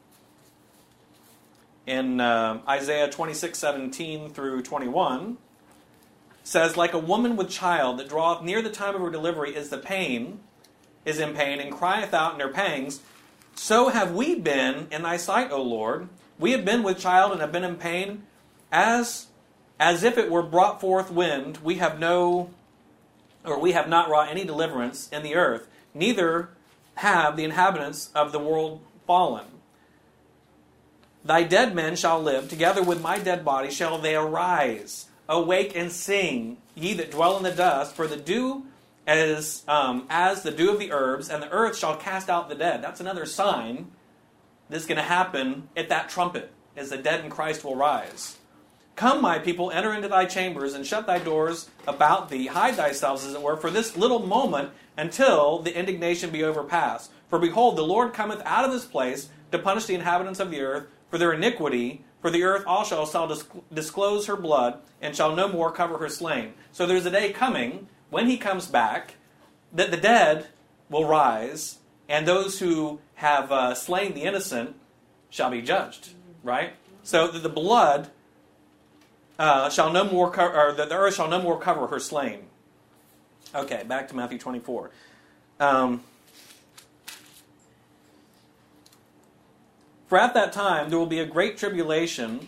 in uh, Isaiah twenty-six seventeen through twenty-one, says, like a woman with child that draweth near the time of her delivery is the pain, is in pain, and crieth out in her pangs, so have we been in thy sight, O Lord. We have been with child and have been in pain, as as if it were brought forth wind. We have no, or we have not wrought any deliverance in the earth, neither have the inhabitants of the world fallen. Thy dead men shall live, together with my dead body shall they arise. Awake and sing, ye that dwell in the dust, for the dew is um, as the dew of the herbs, and the earth shall cast out the dead. That's another sign that's going to happen at that trumpet, as the dead in Christ will rise. Come, my people, enter into thy chambers, and shut thy doors about thee. Hide thyself, as it were, for this little moment, until the indignation be overpassed. For behold, the Lord cometh out of his place to punish the inhabitants of the earth for their iniquity, for the earth also shall disclose her blood, and shall no more cover her slain. So there's a day coming, when he comes back, that the dead will rise, and those who have uh, slain the innocent shall be judged, right? So that the blood uh, shall no more, co- or that the earth shall no more cover her slain. Okay, back to Matthew twenty-four. Um, For at that time there will be a great tribulation,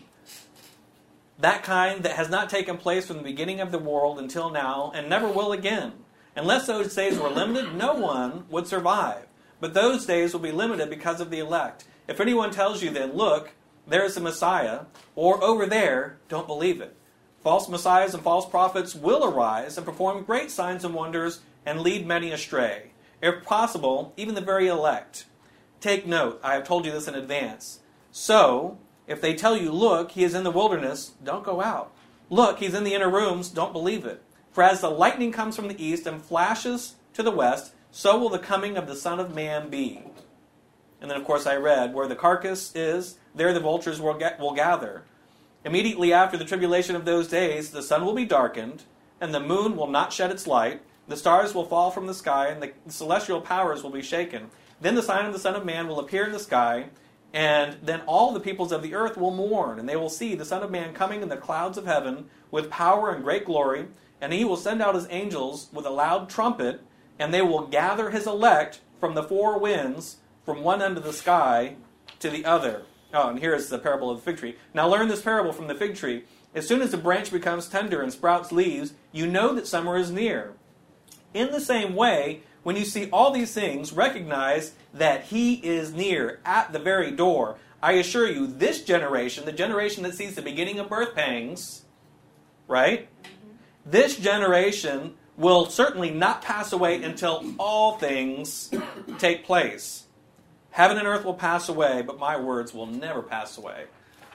that kind that has not taken place from the beginning of the world until now, and never will again. Unless those days were limited, no one would survive. But those days will be limited because of the elect. If anyone tells you then, look, there is the Messiah, or over there, don't believe it. False messiahs and false prophets will arise and perform great signs and wonders and lead many astray. If possible, even the very elect. Take note, I have told you this in advance. So, if they tell you, look, he is in the wilderness, don't go out. Look, he's in the inner rooms, don't believe it. For as the lightning comes from the east and flashes to the west, so will the coming of the Son of Man be. And then, of course, I read, where the carcass is, there the vultures will, ga- will gather. Immediately after the tribulation of those days, the sun will be darkened, and the moon will not shed its light, the stars will fall from the sky, and the celestial powers will be shaken. Then the sign of the Son of Man will appear in the sky, and then all the peoples of the earth will mourn, and they will see the Son of Man coming in the clouds of heaven with power and great glory, and he will send out his angels with a loud trumpet, and they will gather his elect from the four winds, from one end of the sky to the other. Oh, and here is the parable of the fig tree. Now learn this parable from the fig tree. As soon as the branch becomes tender and sprouts leaves, you know that summer is near. In the same way, when you see all these things, recognize that he is near, at the very door. I assure you, this generation, the generation that sees the beginning of birth pangs, right? Mm-hmm. This generation will certainly not pass away until all things take place. Heaven and earth will pass away, but my words will never pass away.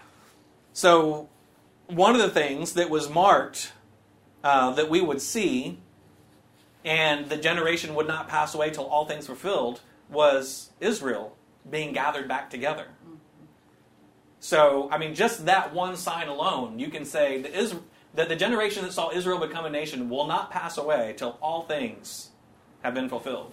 So, one of the things that was marked uh, that we would see, and the generation would not pass away till all things were filled, was Israel being gathered back together. So, I mean, just that one sign alone, you can say that, Is- that the generation that saw Israel become a nation will not pass away till all things have been fulfilled.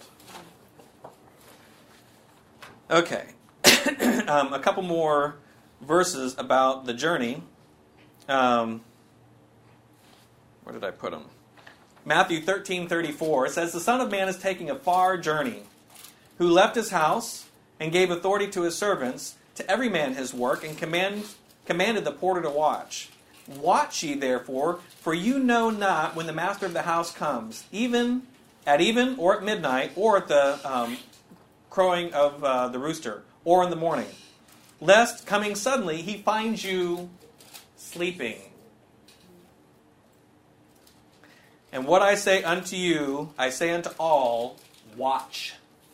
Okay, um, a couple more verses about the journey. Um, where did I put them? Matthew thirteen thirty-four says, the Son of Man is taking a far journey, who left his house and gave authority to his servants, to every man his work, and command, commanded the porter to watch. Watch ye therefore, for you know not when the master of the house comes, even at even or at midnight, or at the um, crowing of uh, the rooster, or in the morning, lest coming suddenly he finds you sleeping. And what I say unto you, I say unto all, watch.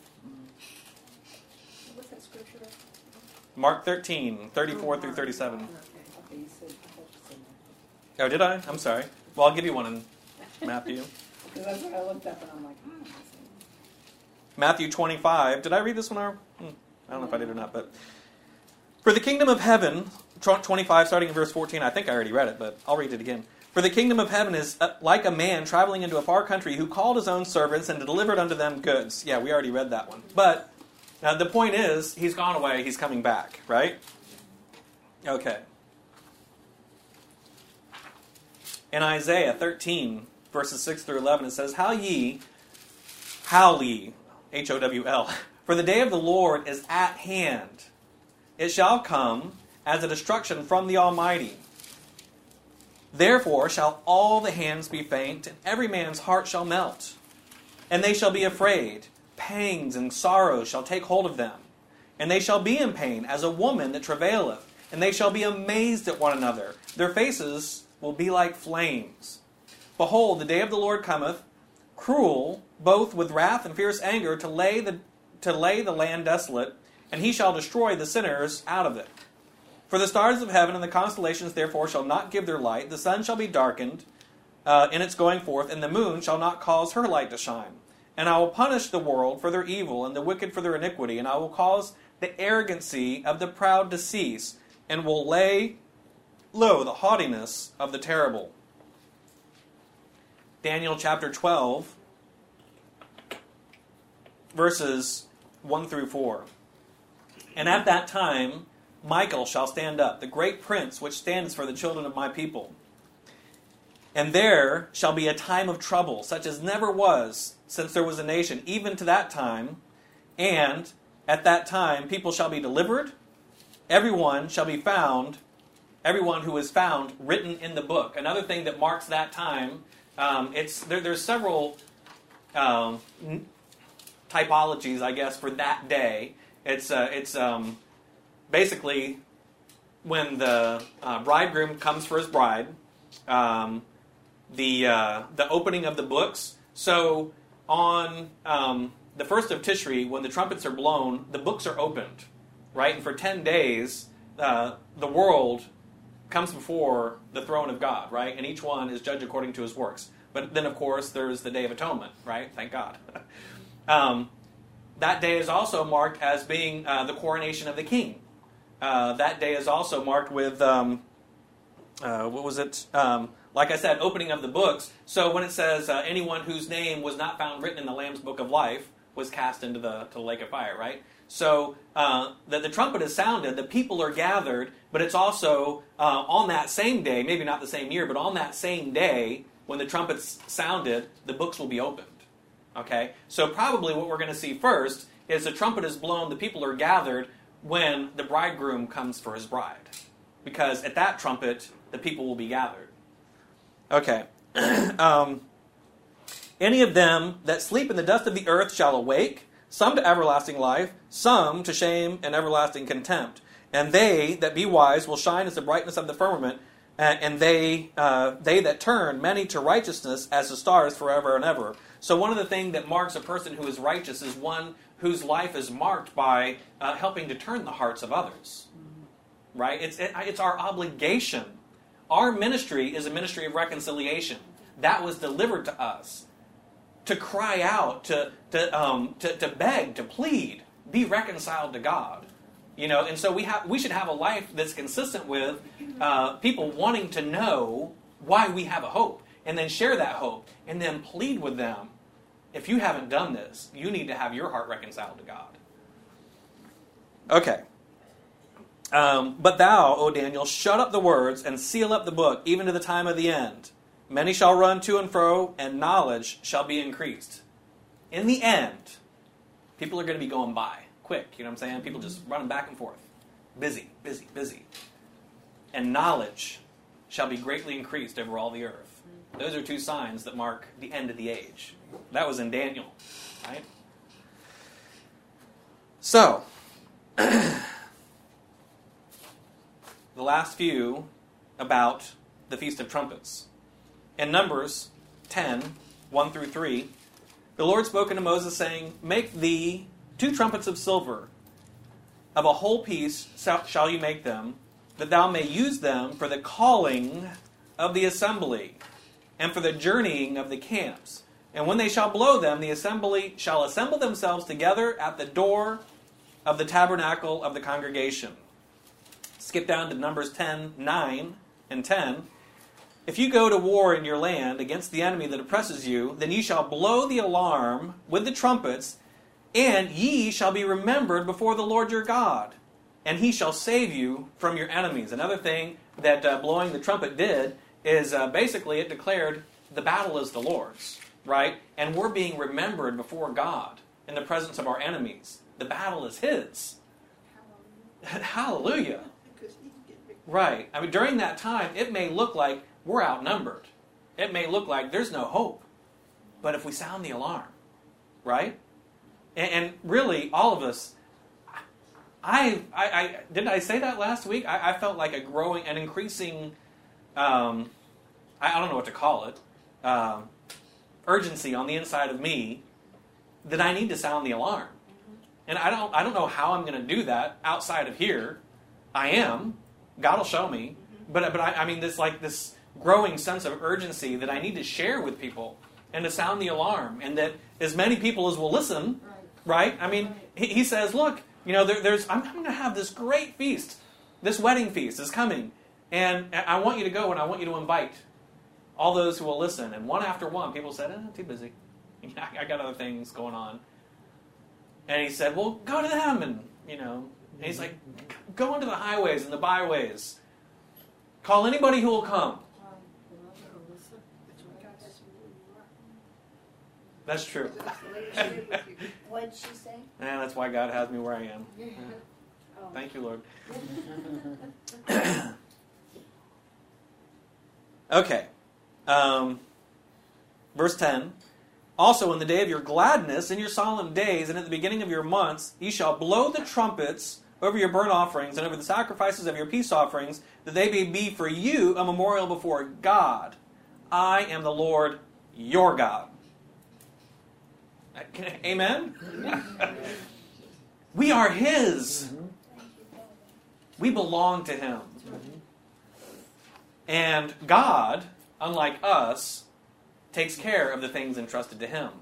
What's that scripture? there? Mark thirteen, thirty-four through thirty-seven. Okay. Okay, you said, I thought you said Oh, did I? I'm sorry. Well, I'll give you one in Matthew. because that's what I looked up and I'm like, hmm. that's it. Matthew twenty-five. Did I read this one? Or? Hmm, I don't know if I did or not. But for the kingdom of heaven, twenty-five, starting in verse fourteen. I think I already read it, but I'll read it again. For the kingdom of heaven is uh, like a man traveling into a far country who called his own servants and delivered unto them goods. Yeah, we already read that one. But uh, the point is, he's gone away, he's coming back, right? Okay. In Isaiah thirteen, verses six through eleven, it says, How ye, howl ye, H O W L, for the day of the Lord is at hand. It shall come as a destruction from the Almighty. Therefore shall all the hands be faint, and every man's heart shall melt. And they shall be afraid. Pangs and sorrows shall take hold of them. And they shall be in pain, as a woman that travaileth. And they shall be amazed at one another. Their faces will be like flames. Behold, the day of the Lord cometh, cruel, both with wrath and fierce anger, to lay the, to lay the land desolate, and he shall destroy the sinners out of it. For the stars of heaven and the constellations therefore shall not give their light, the sun shall be darkened uh, in its going forth, and the moon shall not cause her light to shine. And I will punish the world for their evil, and the wicked for their iniquity, and I will cause the arrogancy of the proud to cease, and will lay low the haughtiness of the terrible. Daniel chapter twelve, verses one through four. And at that time Michael shall stand up, the great prince which stands for the children of my people. And there shall be a time of trouble, such as never was since there was a nation, even to that time. And at that time people shall be delivered, everyone shall be found, everyone who is found written in the book. Another thing that marks that time, um, it's there, there's several um, typologies, I guess, for that day. It's uh, it's um, basically when the uh, bridegroom comes for his bride, um, the uh, the opening of the books. So on um, the first of Tishri, when the trumpets are blown, the books are opened, right? And for ten days, uh, the world comes before the throne of God, right? And each one is judged according to his works. But then, of course, there's the Day of Atonement, right? Thank God. um, that day is also marked as being uh, the coronation of the king. Uh, that day is also marked with, um, uh, what was it? Um, like I said, opening of the books. So when it says uh, anyone whose name was not found written in the Lamb's Book of Life was cast into the, to the lake of fire, right? So uh, that the trumpet is sounded, the people are gathered, but it's also uh, on that same day, maybe not the same year, but on that same day, when the trumpets sounded, the books will be opened. Okay? So probably what we're going to see first is the trumpet is blown, the people are gathered when the bridegroom comes for his bride. Because at that trumpet, the people will be gathered. Okay. um, Any of them that sleep in the dust of the earth shall awake, some to everlasting life, some to shame and everlasting contempt. And they that be wise will shine as the brightness of the firmament, and they uh, they that turn many to righteousness as the stars forever and ever. So one of the things that marks a person who is righteous is one whose life is marked by uh, helping to turn the hearts of others. Right? It's it, it's our obligation. Our ministry is a ministry of reconciliation. That was delivered to us. To cry out, to to um, to, to beg, to plead, be reconciled to God. You know, and so we have we should have a life that's consistent with uh, people wanting to know why we have a hope, and then share that hope, and then plead with them. If you haven't done this, you need to have your heart reconciled to God. Okay. Um, but thou, O Daniel, shut up the words and seal up the book, even to the time of the end. Many shall run to and fro, and knowledge shall be increased. In the end, people are going to be going by. Quick, you know what I'm saying? People just running back and forth. Busy, busy, busy. And knowledge shall be greatly increased over all the earth. Those are two signs that mark the end of the age. That was in Daniel, right? So, the last few about the Feast of Trumpets. In Numbers ten, one through three, the Lord spoke unto Moses, saying, Make thee two trumpets of silver. Of a whole piece shall you make them, that thou may use them for the calling of the assembly, and for the journeying of the camps. And when they shall blow them, the assembly shall assemble themselves together at the door of the tabernacle of the congregation. Skip down to Numbers ten, nine and ten. If you go to war in your land against the enemy that oppresses you, then ye shall blow the alarm with the trumpets, and ye shall be remembered before the Lord your God, and he shall save you from your enemies. Another thing that uh, blowing the trumpet did is uh, basically it declared the battle is the Lord's, right? And we're being remembered before God in the presence of our enemies. The battle is his. Hallelujah. Hallelujah. Because he can get victory. Right. I mean, during that time, it may look like we're outnumbered. It may look like there's no hope. But if we sound the alarm, right? And, and really, all of us, I, I, I didn't I say that last week? I, I felt like a growing, an increasing, um, I, I don't know what to call it, um, urgency on the inside of me that I need to sound the alarm. And I don't, I don't know how I'm going to do that outside of here. I am. God will show me. But, but I, I mean, this like this growing sense of urgency that I need to share with people and to sound the alarm, and that as many people as will listen, right? I mean, he, he says, look, you know, there, there's I'm going to have this great feast. This wedding feast is coming, and I want you to go, and I want you to invite all those who will listen. And one after one, people said, eh, too busy. I got other things going on. And he said, well, go to them. And, you know, and he's like, go into the highways and the byways. Call anybody who will come. That's what God has to do. You are. That's true. That's the way to share it with you. What'd she say? And that's why God has me where I am. Oh. Thank you, Lord. Okay. Um, verse ten. Also in the day of your gladness, in your solemn days, and at the beginning of your months, ye shall blow the trumpets over your burnt offerings and over the sacrifices of your peace offerings, that they may be for you a memorial before God. I am the Lord your God. Amen? We are His. We belong to Him. And God, unlike us, takes care of the things entrusted to Him.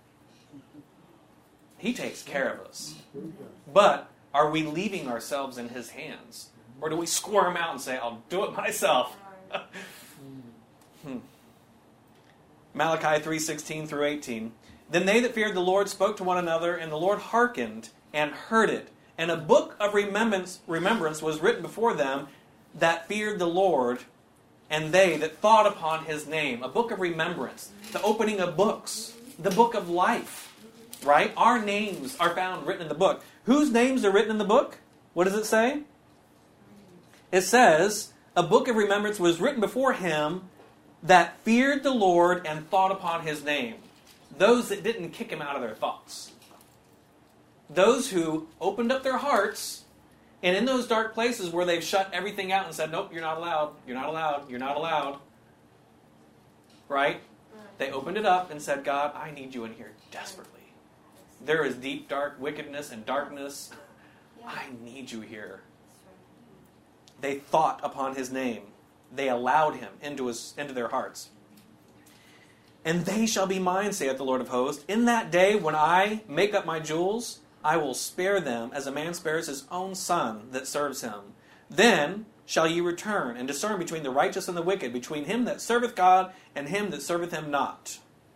He takes care of us. But are we leaving ourselves in His hands? Or do we squirm out and say, I'll do it myself? hmm. Malachi three sixteen through eighteen. Then they that feared the Lord spoke to one another, and the Lord hearkened and heard it. And a book of remembrance, remembrance was written before them that feared the Lord, and they that thought upon His name. A book of remembrance. The opening of books. The book of life. Right? Our names are found written in the book. Whose names are written in the book? What does it say? It says, a book of remembrance was written before Him that feared the Lord and thought upon His name. Those that didn't kick Him out of their thoughts. Those who opened up their hearts, and in those dark places where they've shut everything out and said, nope, you're not allowed, you're not allowed, you're not allowed. Right? They opened it up and said, God, I need you in here desperately. There is deep, dark wickedness and darkness. I need you here. They thought upon His name. They allowed Him into, his, into their hearts. And they shall be mine, saith the Lord of hosts. In that day when I make up my jewels, I will spare them as a man spares his own son that serves him. Then shall ye return and discern between the righteous and the wicked, between him that serveth God and him that serveth Him not.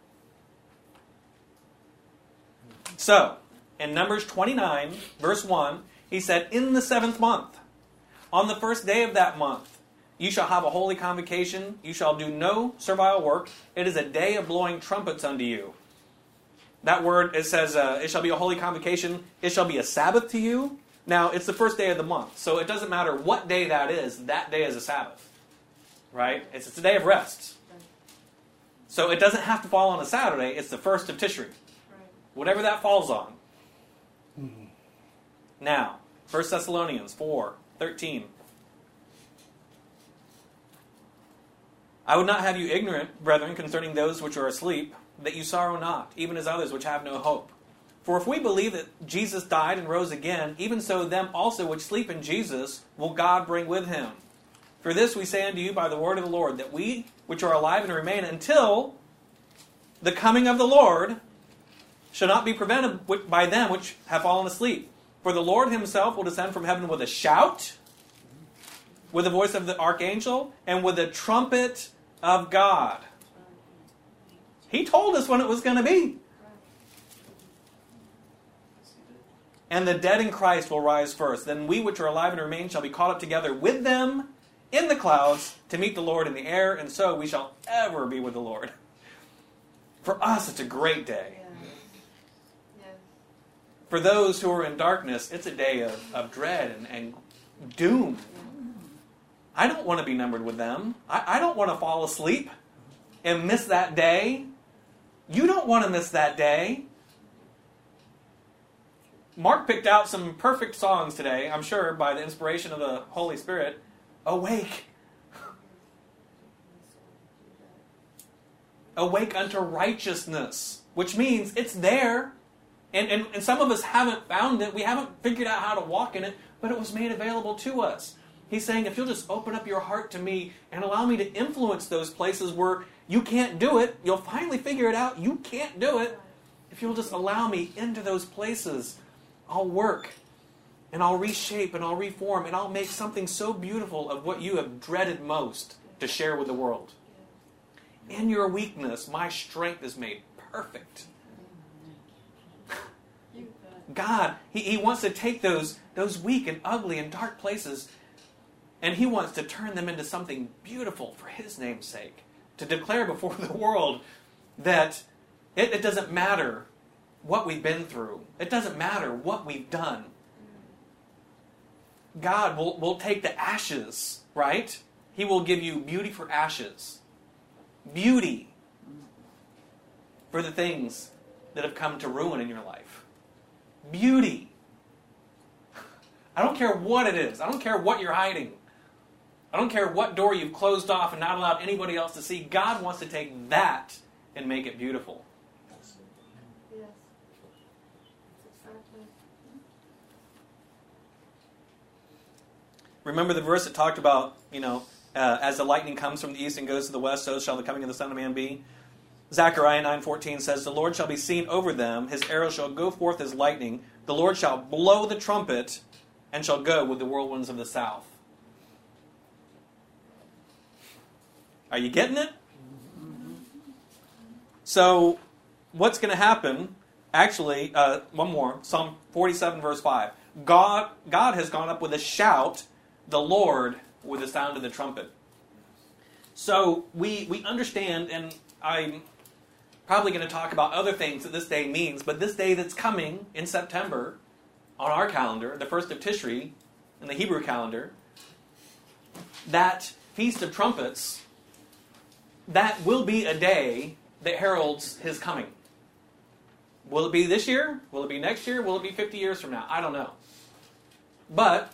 So, in Numbers twenty-nine, verse one, he said, in the seventh month, on the first day of that month, you shall have a holy convocation. You shall do no servile work. It is a day of blowing trumpets unto you. That word, it says, uh, it shall be a holy convocation. It shall be a Sabbath to you. Now, it's the first day of the month, so it doesn't matter what day that is. That day is a Sabbath. Right? It's, it's a day of rest. So it doesn't have to fall on a Saturday. It's the first of Tishri. Whatever that falls on. Now, First Thessalonians four thirteen. I would not have you ignorant, brethren, concerning those which are asleep, that you sorrow not, even as others which have no hope. For if we believe that Jesus died and rose again, even so them also which sleep in Jesus will God bring with him. For this we say unto you by the word of the Lord, that we which are alive and remain until the coming of the Lord shall not be prevented by them which have fallen asleep. For the Lord himself will descend from heaven with a shout, with the voice of the archangel, and with the trumpet of God. He told us when it was going to be. And the dead in Christ will rise first. Then we which are alive and remain shall be caught up together with them in the clouds to meet the Lord in the air, and so we shall ever be with the Lord. For us, it's a great day. For those who are in darkness, it's a day of, of dread and, and doom. I don't want to be numbered with them. I, I don't want to fall asleep and miss that day. You don't want to miss that day. Mark picked out some perfect songs today, I'm sure, by the inspiration of the Holy Spirit. Awake. Awake unto righteousness, which means it's there. And, and, and some of us haven't found it. We haven't figured out how to walk in it, but it was made available to us. He's saying, if you'll just open up your heart to me and allow me to influence those places where you can't do it, you'll finally figure it out. You can't do it. If you'll just allow me into those places, I'll work and I'll reshape and I'll reform and I'll make something so beautiful of what you have dreaded most to share with the world. In your weakness, my strength is made perfect. God, he, he wants to take those, those weak and ugly and dark places, and he wants to turn them into something beautiful for his name's sake. To declare before the world that it, it doesn't matter what we've been through. It doesn't matter what we've done. God will, will take the ashes, right? He will give you beauty for ashes. Beauty for the things that have come to ruin in your life. Beauty. I don't care what it is. I don't care what you're hiding. I don't care what door you've closed off and not allowed anybody else to see. God wants to take that and make it beautiful. Yes. Exactly. Remember the verse that talked about, you know, uh, as the lightning comes from the east and goes to the west, so shall the coming of the Son of Man be. Zechariah nine fourteen says, the Lord shall be seen over them, his arrow shall go forth as lightning, the Lord shall blow the trumpet, and shall go with the whirlwinds of the south. Are you getting it? So, what's going to happen? Actually, uh, one more, Psalm forty-seven verse five. God, God has gone up with a shout, the Lord with the sound of the trumpet. So, we, we understand, and I'm probably going to talk about other things that this day means, but this day that's coming in September on our calendar, the first of Tishri in the Hebrew calendar, that Feast of Trumpets, that will be a day that heralds his coming. Will it be this year? Will it be next year? Will it be fifty years from now? I don't know. But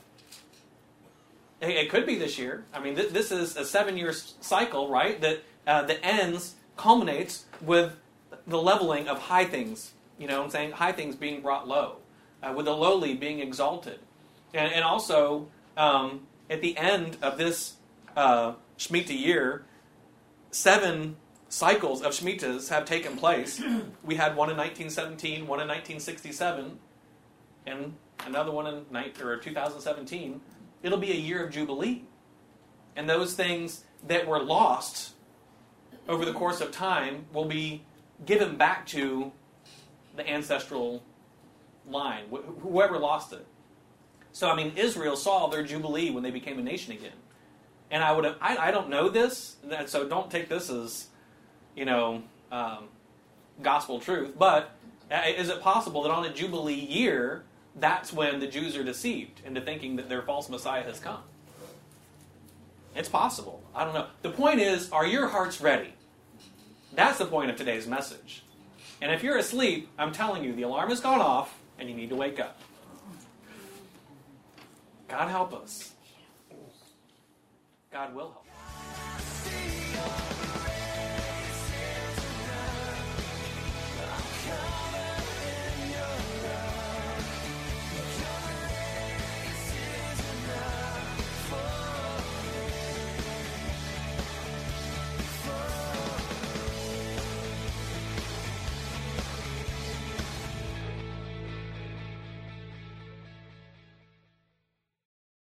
it could be this year. I mean, th- this is a seven-year cycle, right, that uh, that ends, culminates with the leveling of high things. You know what I'm saying? High things being brought low, uh, with the lowly being exalted. And, and also, um, at the end of this uh, Shemitah year, seven cycles of Shemitahs have taken place. We had one in nineteen seventeen, one in nineteen sixty-seven, and another one in two thousand seventeen. It'll be a year of Jubilee. And those things that were lost over the course of time will be given back to the ancestral line, wh- whoever lost it. So, I mean, Israel saw their Jubilee when they became a nation again. And I would have, I, I don't know this, so don't take this as, you know, um, gospel truth, but is it possible that on a Jubilee year, that's when the Jews are deceived into thinking that their false Messiah has come? It's possible. I don't know. The point is, are your hearts ready? That's the point of today's message. And if you're asleep, I'm telling you, the alarm has gone off, and you need to wake up. God help us. God will help us. Thank